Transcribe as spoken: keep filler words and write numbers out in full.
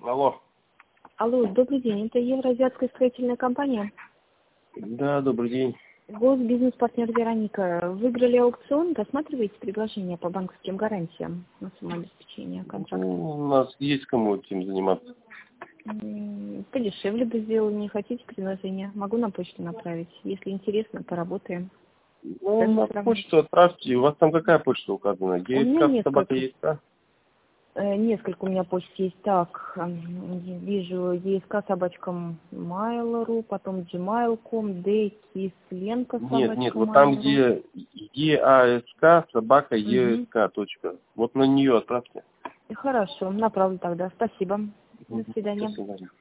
Алло. Алло, добрый день. Это Евроазиатская строительная компания. Да, добрый день. Госбизнес-партнер Вероника. Выиграли аукцион, рассматриваете предложения по банковским гарантиям на самообеспечение контракта? Ну, у нас есть кому этим заниматься. М, Подешевле бы сделали, не хотите предложение? Могу на почту направить. Если интересно, поработаем. Ну, Цены на сравним. почту отправьте. У вас там какая почта указана? У меня ЕСК, собака несколько. ЕСК? Э, Несколько у меня почт есть. Так, м, вижу ЕСК собачка Mail.ru, потом gmail точка ком, Кисленко Нет, нет, собачка вот там, Mail.ru. где ЕАСК, собака Угу. ЕСК, точка. Вот на нее отправьте. Хорошо, направлю тогда. Спасибо. До Мгм. До свидания. свидания.